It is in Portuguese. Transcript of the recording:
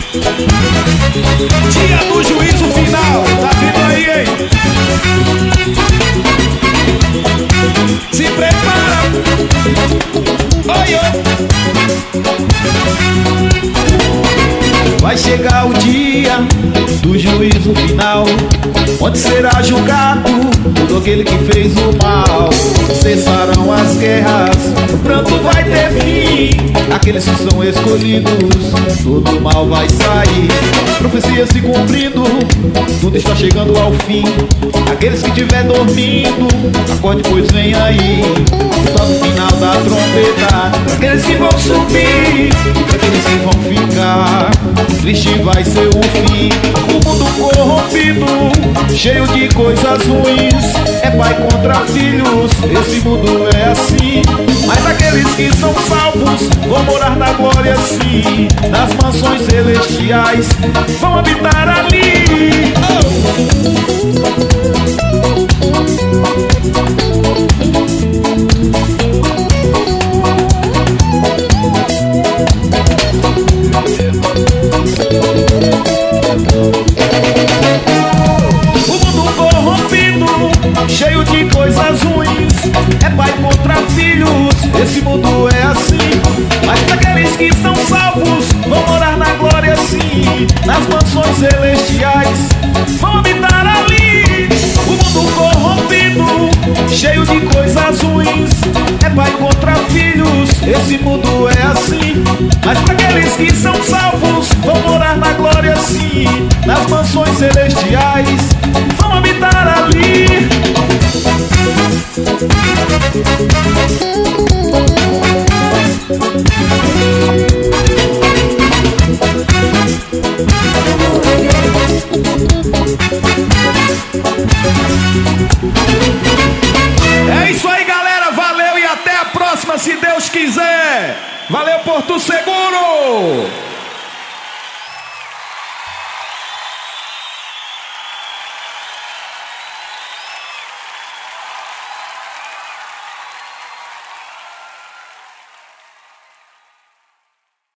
Dia do juízo final, tá vindo aí, hein? Se prepara. Oi, oi. Vai chegar o dia do juízo final, onde será julgado todo aquele que fez o mal. Cessarão as guerras, o pranto vai ter fim. Aqueles que são escolhidos, todo o mal vai sair. Profecia se cumprindo, tudo está chegando ao fim. Aqueles que estiver dormindo, acorde pois vem aí. Toca o final da trombeta, aqueles que vão subir, aqueles que vão ficar, triste vai ser o fim. O mundo corrompido, cheio de coisas ruins, é pai contra filhos, esse mundo é assim. Mas aqueles que são salvos vão morar na glória sim. Nas mansões celestiais vão habitar ali. O mundo corrompido, cheio de coisas ruins, é pai contra filhos, esse mundo é assim. Mas aqueles que são salvos vão morar na glória sim. Nas mansões celestiais vão habitar ali. O mundo corrompido, cheio de coisas ruins, é pai contra filhos, esse mundo é assim. Mas aqueles que são salvos vão morar na glória sim. Nas mansões celestiais vão habitar ali. É isso aí, galera, valeu e até a próxima, se Deus quiser. Valeu, Porto Seguro.